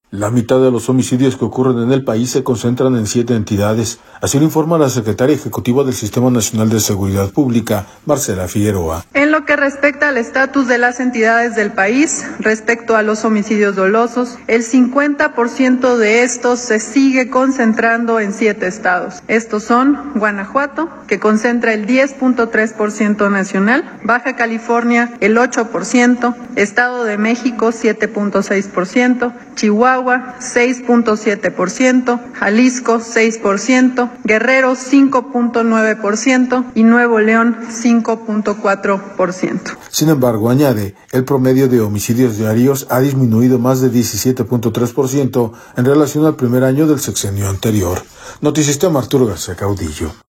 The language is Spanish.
La mitad de los homicidios que ocurren en el país se concentran en 7 entidades. Así lo informa la secretaria ejecutiva del Sistema Nacional de Seguridad Pública, Marcela Figueroa. En lo que respecta al estatus de las entidades del país, respecto a los homicidios dolosos, el 50% de estos se sigue concentrando en 7 estados. Estos son Guanajuato, que concentra el 10.3% nacional, Baja California el 8%, Estado de México 7.6%, Chihuahua 6.7%, Jalisco 6%, Guerrero 5.9% y Nuevo León 5.4%. Sin embargo, añade, el promedio de homicidios diarios ha disminuido más de 17.3% en relación al primer año del sexenio anterior. Notisistema Arturo García Caudillo.